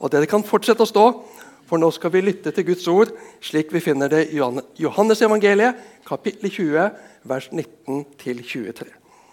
Og dere kan fortsette å stå, for nå skal vi lytte til Guds ord, slik vi finner det i Johannes evangeliet, kapittel 20, vers 19-23.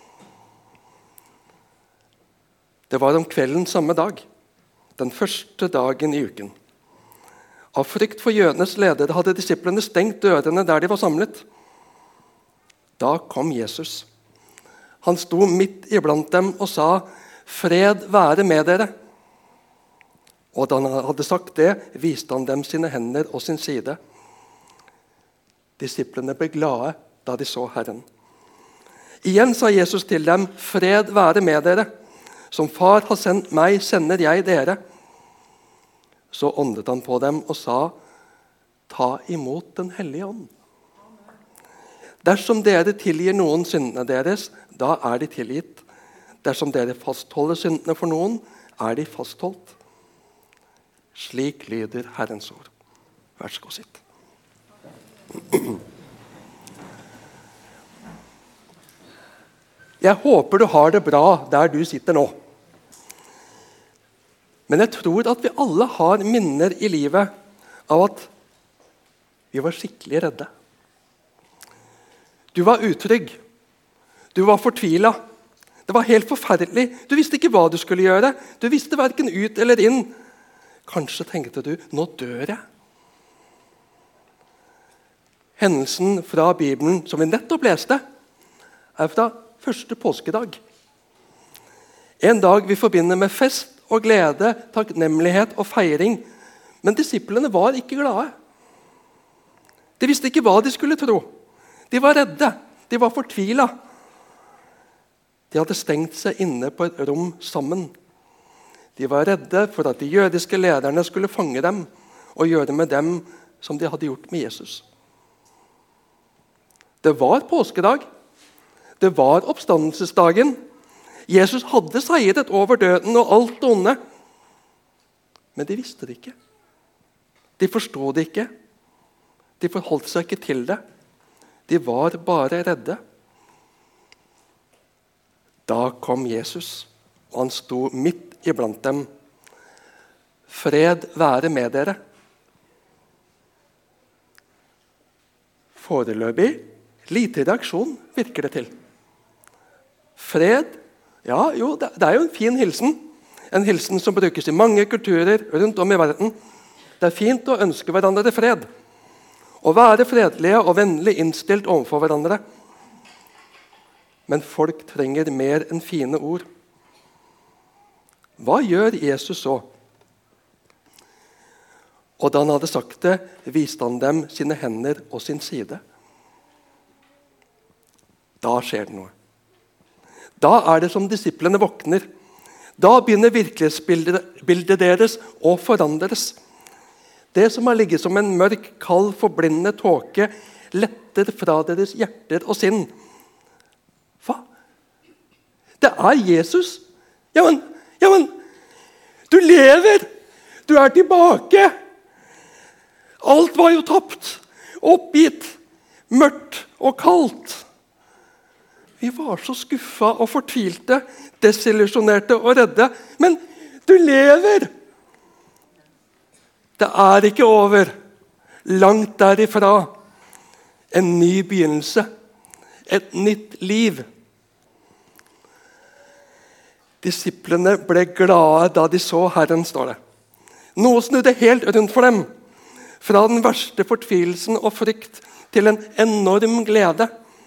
Det var om kvelden samme dag, den første dagen i uken. Av frykt for jødenes ledere hadde disiplene stengt dørene der de var samlet. Da kom Jesus. Han sto midt iblant dem og sa, «Fred være med dere.» Og da han hadde sagt det, viste han dem sine hender og sin side. Disiplene ble glade da de så Herren. Igjen sa Jesus til dem, «Fred være med dere. Som far har sendt meg, sender jeg dere.» Så åndet han på dem og sa, «Ta imot den hellige ånd. Dersom dere tilgir noen syndene deres, da er de tilgitt. Dersom dere fastholder syndene for noen, er de fastholdt.» Slik lyder Herrens ord. Vær så god, sitt. Jeg håper du har det bra der du sitter nå. Men jeg tror at vi alle har minner i livet av at vi var skikkelig redde. Du var utrygg. Du var fortvilet. Det var helt forferdelig. Du visste ikke hva du skulle gjøre. Du visste hverken ut eller inn. Kanskje tenkte du, nå dør jeg. Hendelsen fra Bibelen som vi nettopp leste, er fra første påskedag. En dag vi forbinder med fest og glede, takknemlighet og feiring. Men disiplene var ikke glade. De visste ikke hva de skulle tro. De var redde. De var fortvilet. De hadde stengt seg inne på et rom sammen. De var redde for at de jødiske lederne skulle fange dem og gjøre med dem som de hadde gjort med Jesus. Det var påskedag. Det var oppstandelsesdagen. Jesus hadde seiret over døden og alt det onde. Men de visste det ikke. De forstod det ikke. De forholdt seg ikke til det. De var bare redde. Da kom Jesus, og han sto midt iblant dem. Fred være med dere. Foreløpig lite reaksjon virker det til. Fred, ja, jo, det er jo en fin hilsen. En hilsen som brukes i mange kulturer rundt om i verden. Det er fint å ønske hverandre fred. Å være fredelige og vennlig innstilt overfor hverandre. Men folk trenger mer enn fine ord. Hva gjør Jesus så? Og da han hadde sagt det, viste han dem sine hender og sin side. Da skjer det noe. Da er det som disiplene våkner. Da begynner virkelighetsbildet deres å forandres. Det som har ligget som en mørk, kald, forblindende tåke, letter fra deres hjerter og sinn. Hva? Det er Jesus! Ja, men, du lever! Du er tilbake! Alt var jo tapt, oppgitt, mørkt og kaldt. Vi var så skuffa og fortvilte, desillusjonerte og redde. Men du lever! Det er ikke over. Langt derifra. En ny begynnelse. Et nytt liv. Disiplene ble glade da de så Herren, står det. Noe snudde helt rundt for dem. Fra den verste fortvilelsen og frykt til en enorm glede.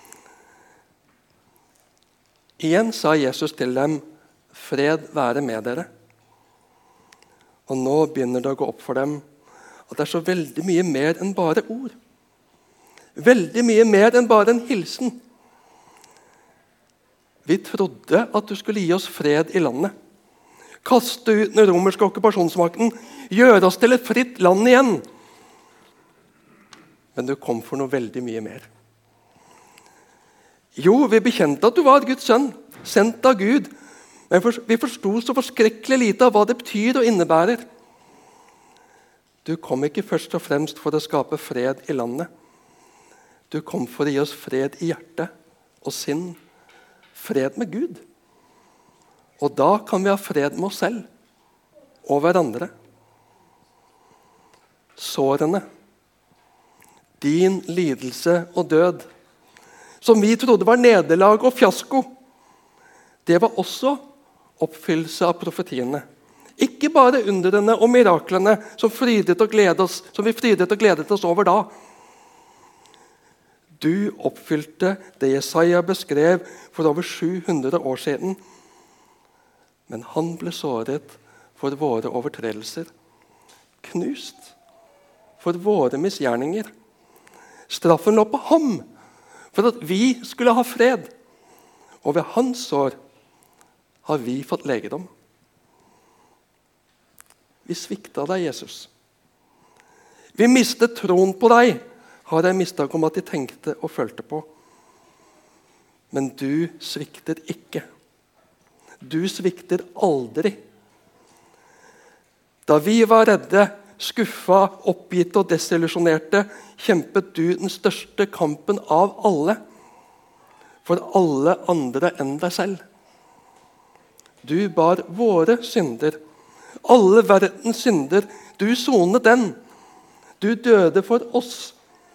Igjen sa Jesus til dem, fred være med dere. Og nå begynner det å gå opp for dem at det er så veldig mye mer enn bare ord. Veldig mye mer enn bare en hilsen. Vi trodde at du skulle gi oss fred i landet. Kaste ut den romerske okkupasjonsmakten. Gjøre oss til et fritt land igjen. Men du kom for noe veldig mye mer. Jo, vi bekjente at du var Guds sønn, sendt av Gud. Men vi forsto så forskrekkelig lite av hva det betyr og innebærer. Du kom ikke først og fremst for å skape fred i landet. Du kom for å gi oss fred i hjertet og sinn. Fred med Gud. Og da kan vi ha fred med oss selv og hverandre. sårene, din lidelse og død, som vi trodde var nederlag og fiasko, det var også oppfyllelse av profetiene. Ikke bare underne og miraklene som vi frydet og gledet oss over da. Du oppfylte det Jesaja beskrev for over 700 år siden. Men han ble såret for våre overtredelser, knust for våre misgjerninger. Straffen lå på ham for at vi skulle ha fred, og ved hans sår har vi fått legedom. Vi svikta deg, Jesus. Vi mistet troen på deg, har jeg mistet om at de tenkte og følte på. Men du svikter ikke. Du svikter aldri. Da vi var redde, skuffa, oppgitte og desillusjonerte, kjempet du den største kampen av alle, for alle andre enn deg selv. Du bar våre synder, alle verdens synder. Du sonet den. Du døde for oss.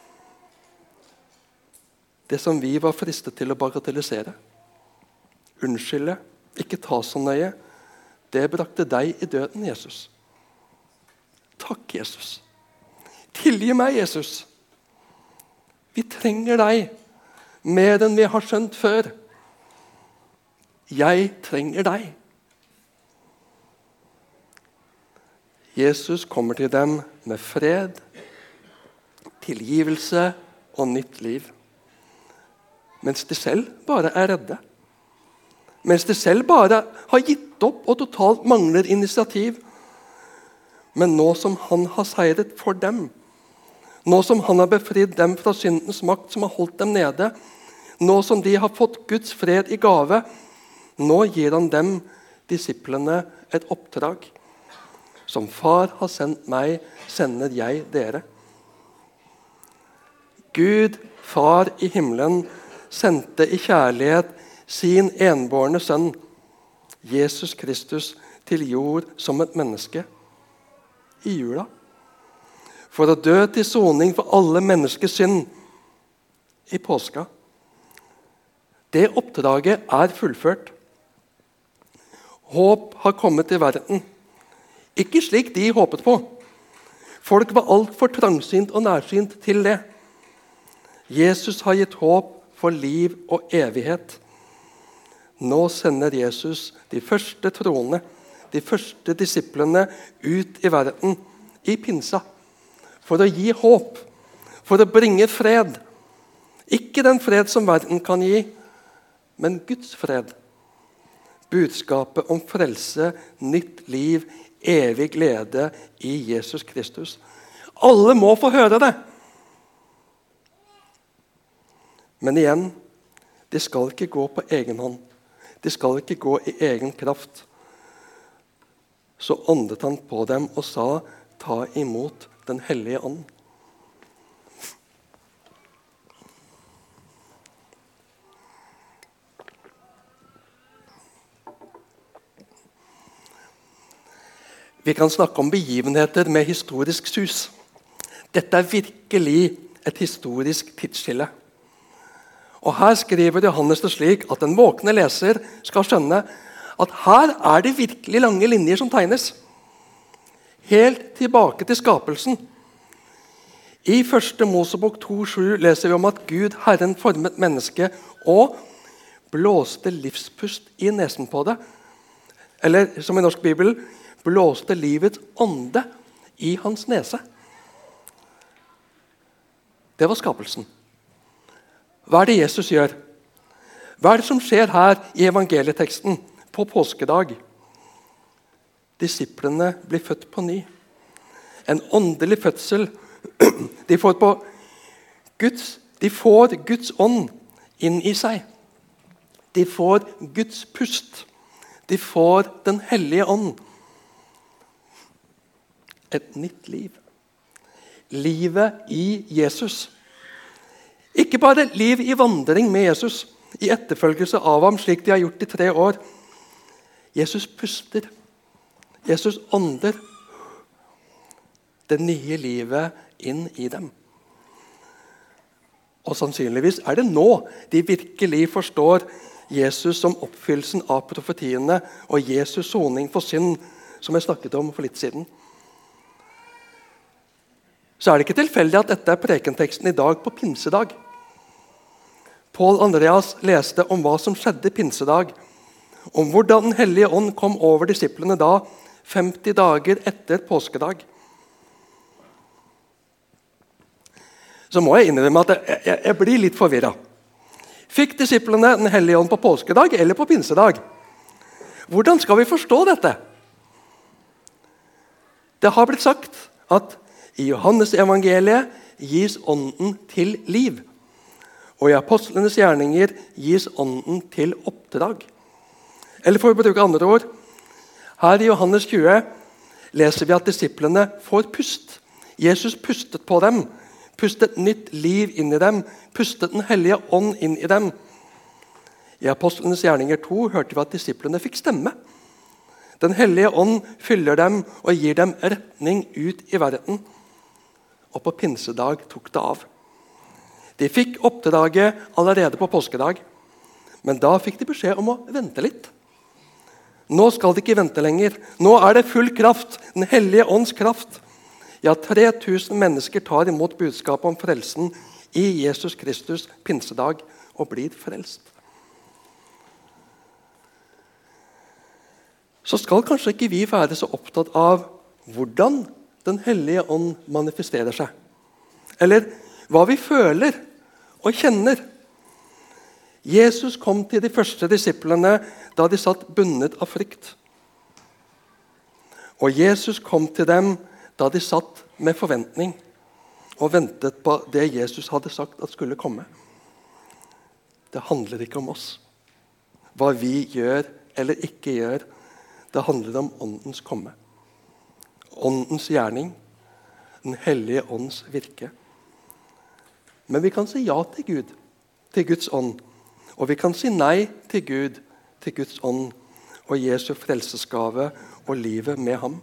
Det som vi var fristet til å bagatellisere, unnskylde, ikke ta så nøye, det brakte deg i døden, Jesus. Takk, Jesus. Tilgi meg, Jesus. Vi trenger deg mer enn vi har skjønt før. Jeg trenger deg. Jesus kommer til dem med fred, tilgivelse og nytt liv. Mens de selv bare er redde. Mens de selv bare har gitt opp og totalt mangler initiativ. Men nå som han har seiret for dem, nå som han har befridd dem fra syndens makt som har holdt dem nede, nå som de har fått Guds fred i gave, nå gir han dem, disiplene, et oppdrag. Som far har sendt meg, sender jeg dere. Gud, far i himmelen, sendte i kjærlighet sin enbårne sønn, Jesus Kristus, til jord som et menneske i jula, for å dø til soning for alle menneskers synd i påska. Det oppdraget er fullført. Håp har kommet til verden. Ikke slik de håpet på. Folk var alt for trangsynt og nærsynt til det. Jesus har gitt håp for liv og evighet. Nå sender Jesus de første troende, de første disiplene, ut i verden, i pinsa, for å gi håp, for å bringe fred. Ikke den fred som verden kan gi, men Guds fred. Budskapet om frelse, nytt liv, evig glede i Jesus Kristus. Alle må få høre det. Men igjen, de skal ikke gå på egen hånd. De skal ikke gå i egen kraft. Så åndet han på dem og sa, ta imot den hellige ånd. Vi kan snakke om begivenheter med historisk sus. Dette er virkelig et historisk tidsskille. Og her skriver Johannes det slik at den våkne leser skal skjønne at her er det virkelig lange linjer som tegnes. Helt tilbake til skapelsen. I 1. Mosebok 2,7 leser vi om at Gud, Herren, formet mennesket og blåste livspust i nesen på det. Eller som i norsk bibel, blåste livets ånde i hans nese. Det var skapelsen. Hva er det Jesus gjør? Hva er det som skjer her i evangelieteksten på påskedag? Disiplene blir født på ny. En åndelig fødsel. De får Guds ånd inn i seg. De får Guds pust. De får den hellige ånd. Et nytt liv. Livet i Jesus. Ikke bare liv i vandring med Jesus, i etterfølgelse av ham, slik de har gjort i 3 år. Jesus puster. Jesus ånder. det nye livet inn i dem. Og sannsynligvis er det nå de virkelig forstår Jesus som oppfyllelsen av profetiene og Jesus soning for synd, som jeg snakket om for litt siden. Så er det ikke tilfeldig at dette er prekenteksten i dag på pinsedag. Paul Andreas leste om hva som skjedde pinsedag, om hvordan Den hellige ånd kom over disiplene da, 50 dager etter påskedag. Så må jeg innrømme at jeg blir litt forvirret. Fikk disiplene Den hellige ånd på påskedag eller på pinsedag? Hvordan skal vi forstå dette? Det har blitt sagt at i Johannes evangeliet gis ånden til liv, og i apostlenes gjerninger gis ånden til oppdrag. Eller for å bruke andre ord, her i Johannes 20 leser vi at disiplene får pust. Jesus pustet på dem, pustet nytt liv inn i dem, pustet Den hellige ånd inn i dem. I apostlenes gjerninger 2 hørte vi at disiplene fikk stemme. Den hellige ånd fyller dem og gir dem retning ut i verden. Og på pinsedag tok det av. De fikk oppdraget allerede på påskedag, men da fikk de beskjed om å vente litt. Nå skal de ikke vente lenger. Nå er det full kraft, Den hellige ånds kraft. Ja, 3000 mennesker tar imot budskapet om frelsen i Jesus Kristus pinsedag og blir frelst. Så skal kanskje ikke vi være så opptatt av hvordan Den hellige ånd manifesterer seg, eller hva vi føler og kjenner. Jesus kom til de første disiplene da de satt bundet av frykt. Og Jesus kom til dem da de satt med forventning og ventet på det Jesus hadde sagt at skulle komme. Det handler ikke om oss, hva vi gjør eller ikke gjør. Det handler om åndens komme. Åndens gjerning, Den hellige ånds virke. Men vi kan si ja til Gud, til Guds ånd. Og vi kan si nei til Gud, til Guds ånd og Jesu frelsesgave og livet med ham.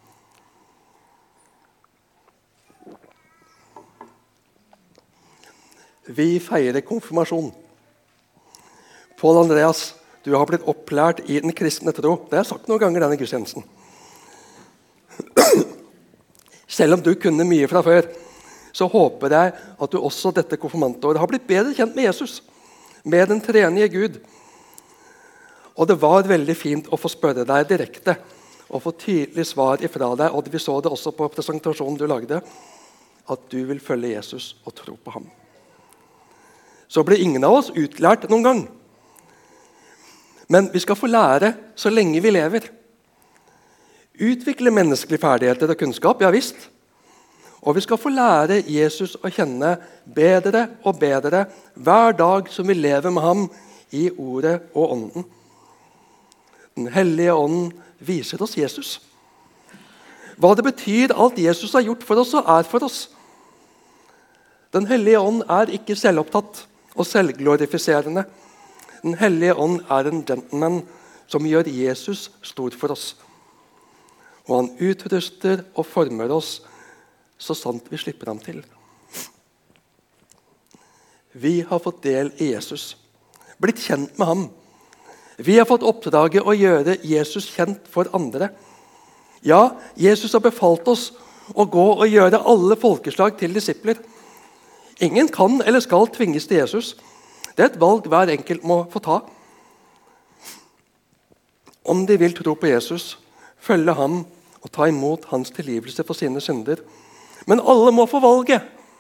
Vi feirer konfirmasjon. Paul Andreas, du har blitt opplært i den kristne tro. Det har jeg sagt noen ganger denne gudstjenesten. Selv om du kunne mye fra før, så håper jeg at du også dette konfirmantåret har blitt bedre kjent med Jesus, med den treenige Gud. Og det var veldig fint å få spørre deg direkte og få tydelig svar ifra deg, og vi så det også på presentasjonen du lagde, at du vil følge Jesus og tro på ham. Så blir ingen av oss utlært noen gang. Men vi skal få lære så lenge vi lever. Utvikle menneskelige ferdigheter og kunnskap, ja visst. Og vi skal få lære Jesus å kjenne bedre og bedre hver dag som vi lever med ham i ordet og ånden. Den hellige ånden viser oss Jesus. Hva det betyr alt Jesus har gjort for oss og er for oss. Den hellige ånd er ikke selvopptatt og selvglorifiserende. Den hellige ånd er en gentleman som gjør Jesus stor for oss. Og han utruster og former oss så sant vi slipper ham til. Vi har fått del i Jesus, blitt kjent med ham. Vi har fått oppdraget å gjøre Jesus kjent for andre. Ja, Jesus har befalt oss å gå og gjøre alle folkeslag til disipler. Ingen kan eller skal tvinges til Jesus. Det er et valg hver enkelt må få ta. Om de vil tro på Jesus, følge ham og ta imot hans tilgivelse for sine synder. Men alle må få valget.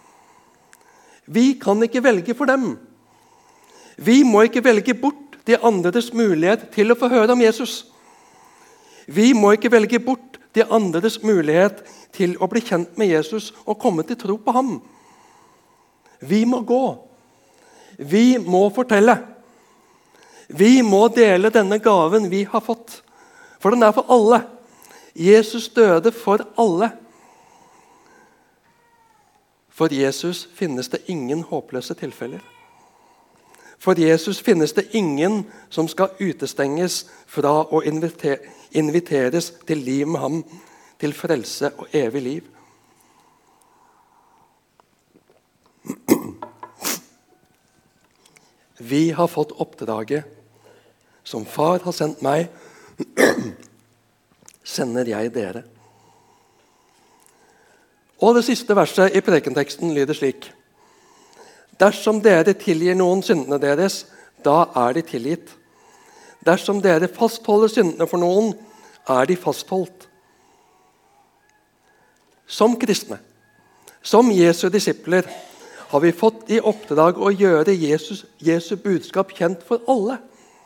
Vi kan ikke velge for dem. Vi må ikke velge bort de andres mulighet til å få høre om Jesus. Vi må ikke velge bort de andres mulighet til å bli kjent med Jesus og komme til tro på ham. Vi må gå. Vi må fortelle. Vi må dele denne gaven vi har fått. For den er for alle. Jesus døde for alle. For Jesus finnes det ingen håpløse tilfeller. For Jesus finnes det ingen som skal utestenges fra å inviteres til liv med ham, til frelse og evig liv. Vi har fått oppdraget som far har sendt meg, sender jeg dere. Og det siste verset i prekenteksten lyder slik: Dersom dere tilgir noen syndene deres, da er de tilgitt. Dersom dere fastholder syndene for noen, er de fastholdt. Som kristne, som Jesu disipler, har vi fått i oppdrag å gjøre Jesu budskap kjent for alle.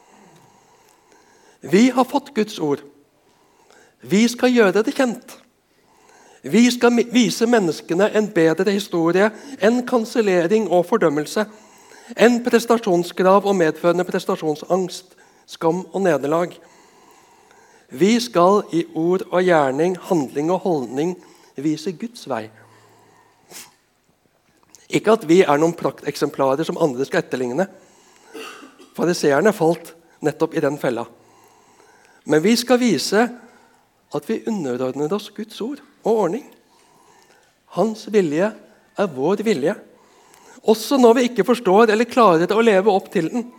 Vi har fått Guds ord. Vi skal gjøre det kjent. Vi skal vise menneskene en bedre historie enn kansellering og fordømmelse, enn prestasjonskrav og medførende prestasjonsangst, skam og nederlag. Vi skal i ord og gjerning, handling og holdning vise Guds vei. Ikke at vi er noen prakteksemplarer som andre skal etterligne. Fariseerne falt nettopp i den fella. Men vi skal vise at vi underordner oss Guds ord og ordning. Hans vilje er vår vilje, også når vi ikke forstår eller klarer å leve opp til den.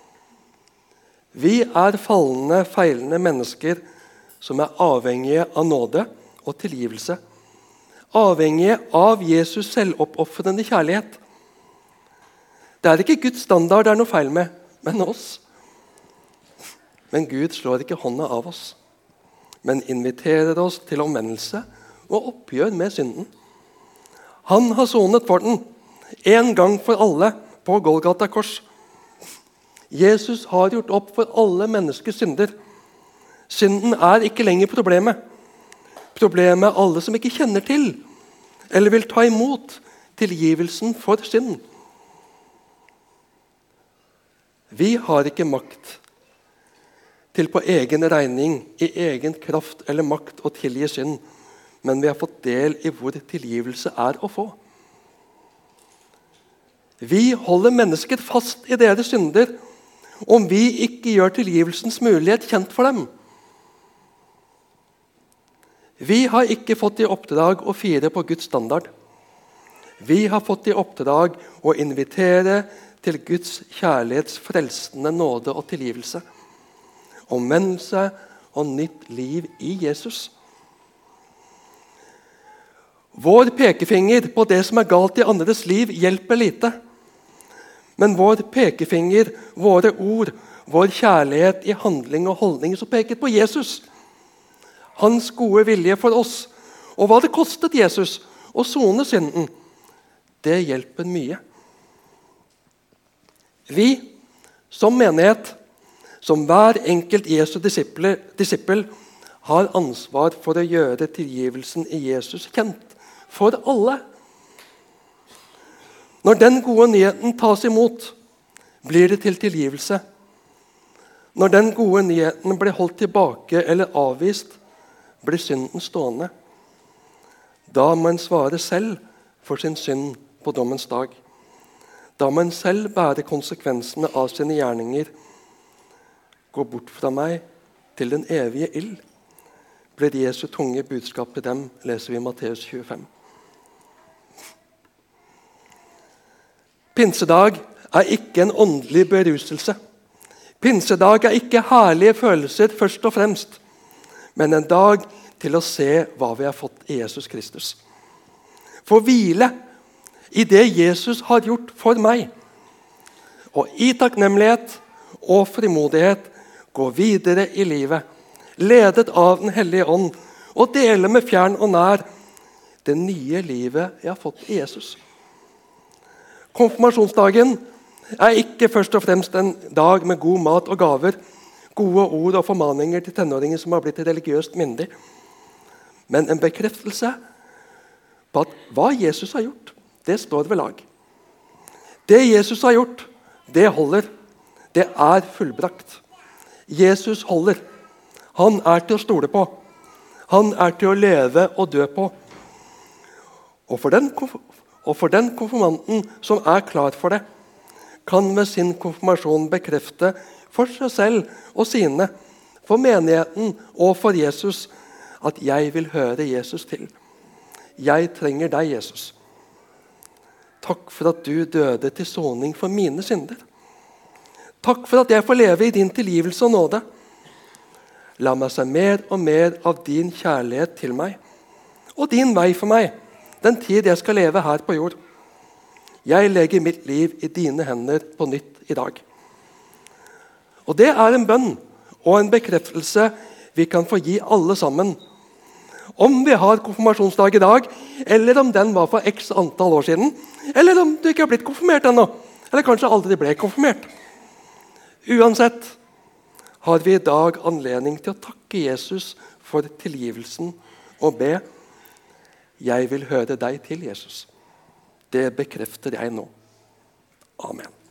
Vi er falne, feilende mennesker som er avhengige av nåde og tilgivelse. Avhengige av Jesus selvoppofrende kjærlighet. Det er ikke Guds standard det er noe feil med, men oss. Men Gud slår ikke hånda av oss, men inviterer oss til omvendelse og oppgjør med synden. Han har sonet for den, en gang for alle, på Golgata kors. Jesus har gjort opp for alle menneskers synder. Synden er ikke lenger problemet. Problemet er alle som ikke kjenner til, eller vil ta imot tilgivelsen for synd. Vi har ikke makt til på egen regning, i egen kraft eller makt å tilgi synd, men vi har fått del i hvor tilgivelse er å få. Vi holder mennesker fast i deres synder om vi ikke gjør tilgivelsens mulighet kjent for dem. Vi har ikke fått i oppdrag å fire på Guds standard. Vi har fått i oppdrag å invitere til Guds kjærlighets frelsende nåde og tilgivelse. Omvendelse og nytt liv i Jesus. Vår pekefinger på det som er galt i andres liv, hjelper lite. Men vår pekefinger, våre ord, vår kjærlighet i handling og holdning som peker på Jesus, hans gode vilje for oss, og hva det kostet Jesus å sone synden, det hjelper mye. Vi, som menighet, som hver enkelt Jesu disippel, har ansvar for å gjøre tilgivelsen i Jesus kjent for alle. Når den gode nyheten tas imot, blir det til tilgivelse. Når den gode nyheten blir holdt tilbake eller avvist, blir synden stående. Da må en svare selv for sin synd på dommens dag. Da må en selv bære konsekvensene av sine gjerninger. Gå bort fra meg til den evige ild, blir Jesu tunge budskap til dem, leser vi i Matteus 25. Pinsedag er ikke en åndelig beruselse. Pinsedag er ikke herlige følelser først og fremst, men en dag til å se hva vi har fått i Jesus Kristus. Få hvile i det Jesus har gjort for meg, og i takknemlighet og frimodighet gå videre i livet, ledet av Den hellige ånd, og dele med fjern og nær det nye livet jeg har fått i Jesus. Konfirmasjonsdagen er ikke først og fremst en dag med god mat og gaver, gode ord og formaninger til tenåringer som har blitt religiøst myndig, men en bekreftelse på at hva Jesus har gjort, det står ved lag. Det Jesus har gjort, det holder. Det er fullbrakt. Jesus holder. Han er til å stole på. Han er til å leve og dø på. Og for den konfirmanten som er klar for det, kan med sin konfirmasjon bekrefte for seg selv og sine, for menigheten og for Jesus, at jeg vil høre Jesus til. Jeg trenger deg, Jesus. Takk for at du døde til soning for mine synder. Takk for at jeg får leve i din tilgivelse og nåde. La meg se mer og mer av din kjærlighet til meg, og din vei for meg, den tid jeg skal leve her på jord. Jeg legger mitt liv i dine hender på nytt i dag. Og det er en bønn og en bekreftelse vi kan få gi alle sammen. Om vi har konfirmasjonsdag i dag, eller om den var for x antall år siden, eller om du ikke har blitt konfirmert ennå, eller kanskje aldri ble konfirmert. Uansett har vi i dag anledning til å takke Jesus for tilgivelsen og be: Jeg vil høre deg til, Jesus. Det bekrefter jeg nå. Amen.